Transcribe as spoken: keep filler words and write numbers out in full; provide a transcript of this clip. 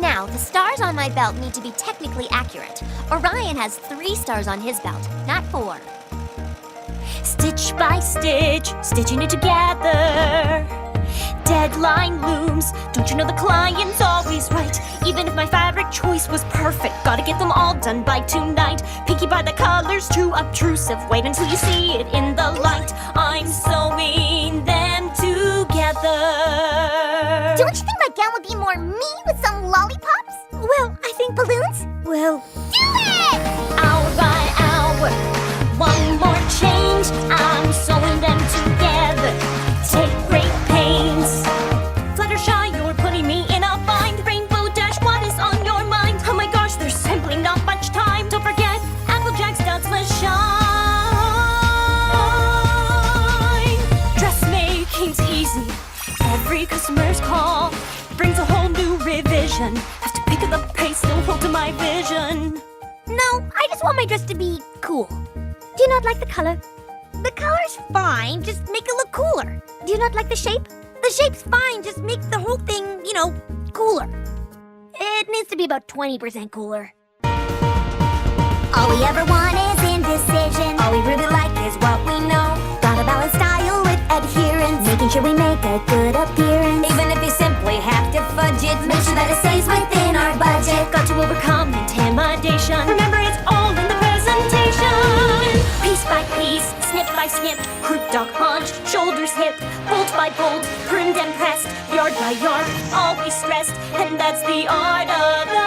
Now, the stars on my belt need to be technically accurate. Orion has three stars on his belt, not four. Stitch by stitch, stitching it together. Deadline looms, don't you know the client's always right? Even if my fabric choice was perfect, gotta get them all done by tonight. Picky by the colors, too obtrusive. Wait until you see it in the light. I'm sewing them together. Don't you think my gown would be more me with some lollipops? Well, I think balloons will do it! Hour by hour, one more change. I'm sewing them together. Take great pains. Fluttershy, you're putting me in a bind. Rainbow Dash, what is on your mind? Oh my gosh, there's simply not much time. Don't forget, Applejack's dots must shine. Dressmaking's easy. Every customer's call brings a whole new revision. Have to pick up the pace, still hold to my vision. No, I just want my dress to be cool. Do you not like the color? The color's fine, just make it look cooler. Do you not like the shape? The shape's fine, just make the whole thing, you know, cooler. It needs to be about twenty percent cooler. All we ever want is indecision. All we really like is what we know. Gotta balance style with adherence, making sure we make a good appearance. Even if you simply have to fudge it, make sure that it stays within our budget. Got to overcome intimidation. Remember, it's all in the presentation. Piece by piece, snip by snip, croup dog hunch, shoulders hip, bolt by bolt, primmed and pressed, yard by yard, always stressed, and that's the art of the